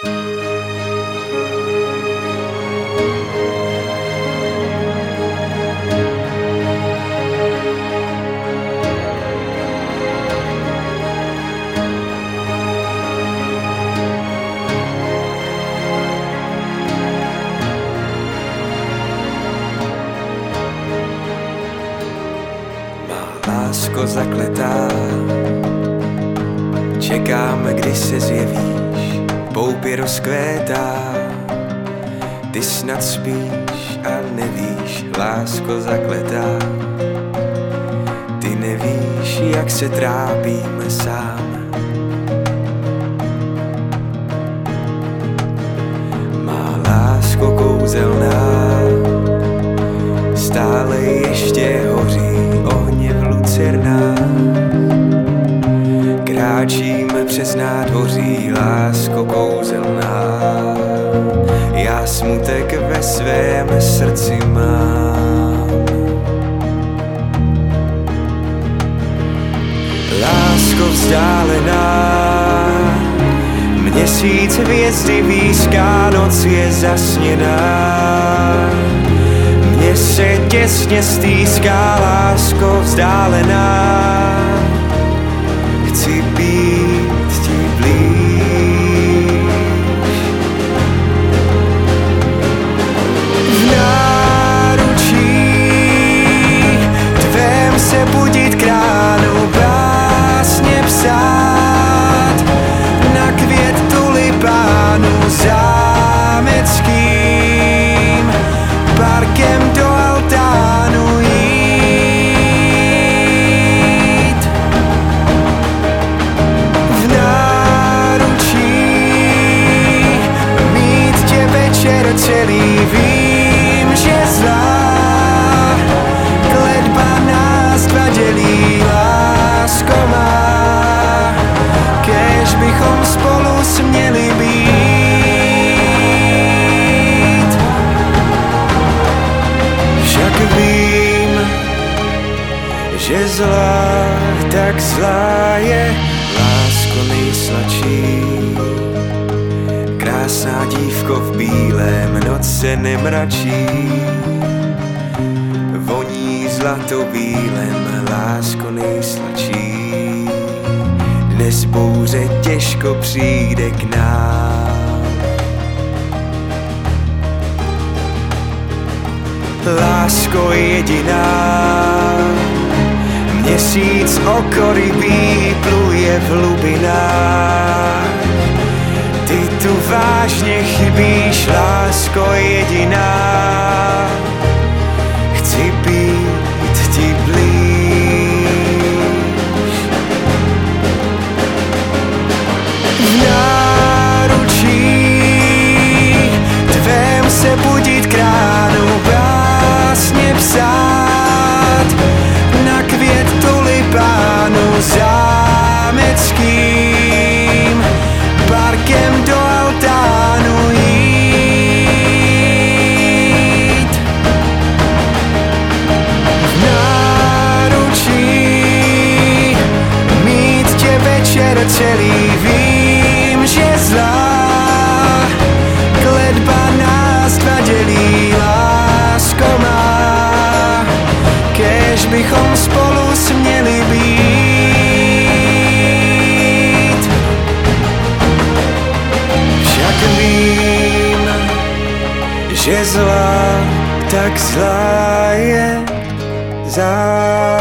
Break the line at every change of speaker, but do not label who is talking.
Lásko zakletá, čekáme, kdy se zjevíš, poupě rozkvétá, ty snad spíš a nevíš, lásko zakletá, ty nevíš, jak se trápíme sám. Má lásko kouzelná, stále ještě hoří ohně v lucernách. Kráčíme přes nádvoří, lásko kouzelná, já smutek ve svém srdci mám. Lásko vzdálená, měsíc hvězdy výská, noc je zasněná. Mně se těsně stýská, lásko vzdálená, chci být ti blíž. V náručí tvém se budit k ránu, básně psát na květ tulipánu, zámeckým parkem do altánu jít. V náručí mít tě večer celý, vím, že zlá kletba nás dva dělí, lásko má, kéž bychom spolu směli být. Však vím, že zlá, tak zlá je lásko nejsladší. Krásná dívko v bílém, noc se nemračí, voní zlatobílem, lásko nejsladší. Dnes bouře těžko přijde k nám. Lásko jediná, měsíc okorybí pluje v hlubinách. Ty tu vážně chybíš, lásko jediná, chci být ti blíž. V náručí tvém se budit k ránu, básně psát na květ tulipánu, zámeckým parkem do altánu jít. V náručí mít tě večer celý, vím, že zlá kletba nás dva dělí, lásko má, kéž bychom spolu směli být. Však vím, že zlá, tak zlá je záležitost.